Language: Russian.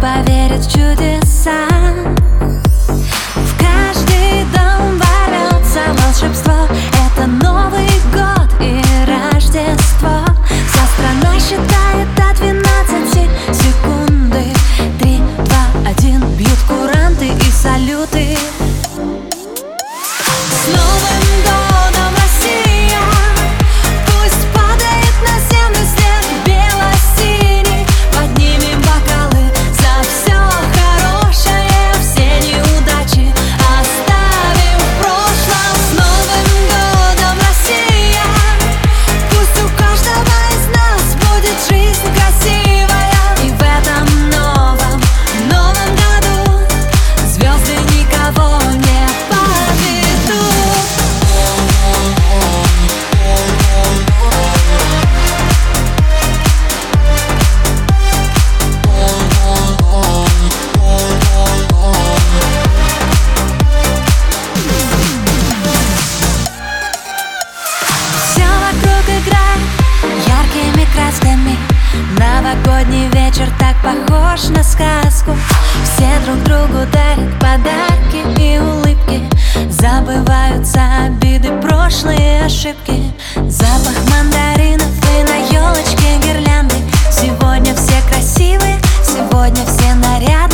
поверит в чудеса. В каждый дом ворвется волшебство. Это Новый год и Рождество. Вся страна считает до 12 секунды. 3, 2, 1, бьют куранты и салюты. С Новым годом, Россия! Пусть падает на землю снег бело-синий. Поднимем бокалы за все хорошее, все неудачи оставим в прошлом. С Новым годом, Россия! Пусть у каждого из нас будет жизнь красивая. И в этом новом году звезды никого не подведут. Все вокруг играет яркими красками. Новогодний вечер так похож на сказку. Все друг другу дарят подарки и улыбки. Забываются обиды, прошлые ошибки. Запах мандаринов и на елочке гирлянды. Сегодня все красивые, сегодня все наряды.